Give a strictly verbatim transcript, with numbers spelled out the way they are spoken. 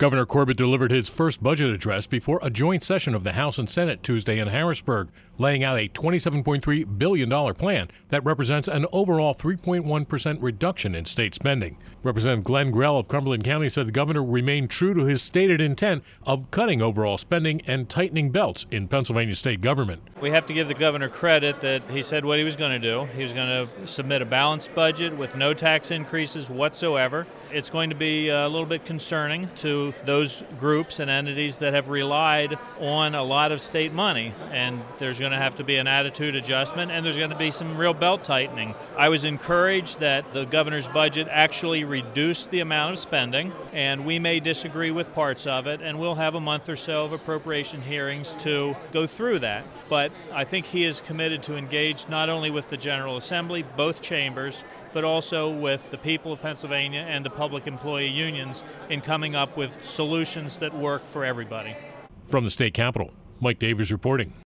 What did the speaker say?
Governor Corbett delivered his first budget address before a joint session of the House and Senate Tuesday in Harrisburg, laying out a twenty-seven point three billion dollars plan that represents an overall three point one percent reduction in state spending. Representative Glenn Grell of Cumberland County said the governor remained true to his stated intent of cutting overall spending and tightening belts in Pennsylvania state government. We have to give the governor credit that he said what he was going to do. He was going to submit a balanced budget with no tax increases whatsoever. It's going to be a little bit concerning to those groups and entities that have relied on a lot of state money, and there's going to have to be an attitude adjustment, and there's going to be some real belt tightening. I was encouraged that the governor's budget actually reduced the amount of spending, and we may disagree with parts of it, and we'll have a month or so of appropriation hearings to go through that. But I think he is committed to engage not only with the General Assembly, both chambers, but also with the people of Pennsylvania and the public employee unions in coming up with solutions that work for everybody. From the state capitol, Mike Davies reporting.